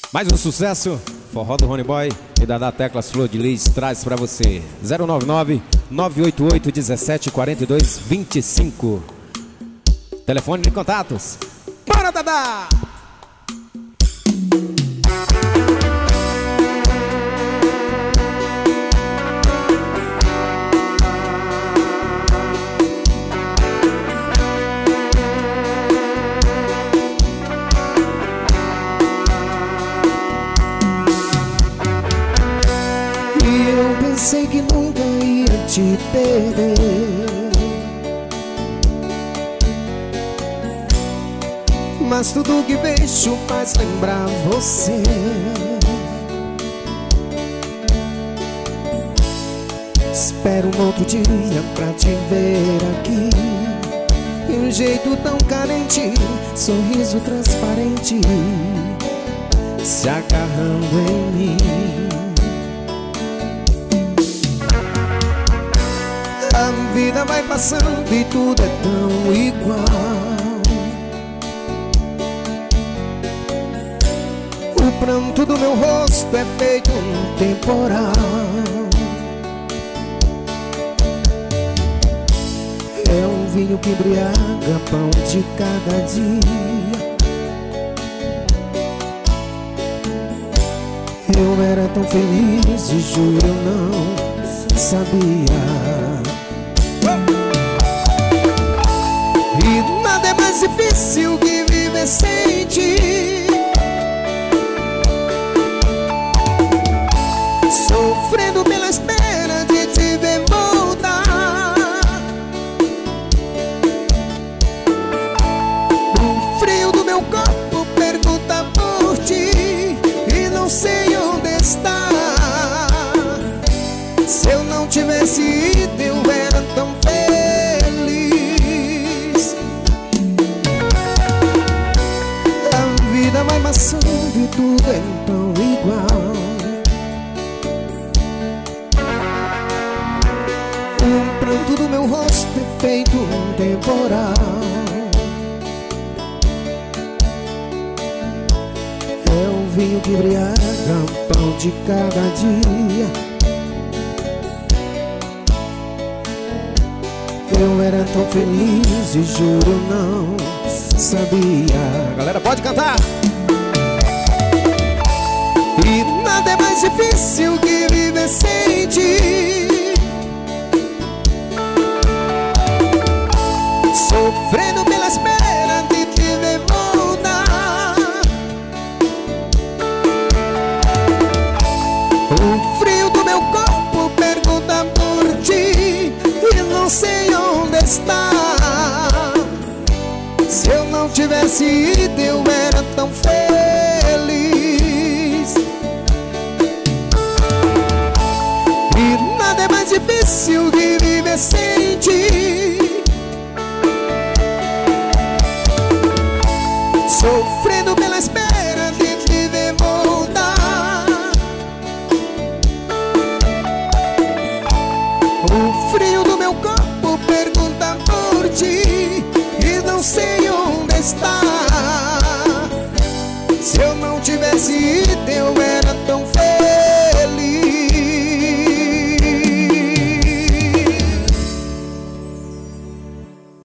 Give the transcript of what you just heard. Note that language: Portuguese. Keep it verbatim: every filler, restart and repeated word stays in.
Mais um sucesso, forró do Rony Boy e da Teclas Flor de Lis traz pra você. Zero nove nove, nove oito oito, um sete quatro dois, dois cinco. Telefone de contatos. Bora, Dadá! Pensei que nunca ia te perder, mas tudo que vejo faz lembrar você. Espero um outro dia pra te ver aqui, e um jeito tão carente, sorriso transparente se agarrando em mim. A vida vai passando e tudo é tão igual. O pranto do meu rosto é feito um temporal. É um vinho que embriaga pão de cada dia. Eu era tão feliz e juro eu não sabia. E nada é mais difícil que viver sem ti, sofrendo pela espera de te ver voltar. O frio do meu corpo pergunta por ti e não sei onde está. Se eu não tivesse ido eu era tão feliz. A vida vai passando e tudo é tão igual. O pranto do meu rosto é feito um temporal. É um vinho que embriaga o pão de cada dia. Eu era tão feliz e juro eu não sabia. Galera, pode cantar! E nada é mais difícil que viver sem ti, sofrendo pela espera de te ver voltar. O frio do meu corpo pergunta por ti e não sei onde está. Se eu não tivesse ido eu era tão feliz. E nada é mais difícil que viver sem ti, sofrendo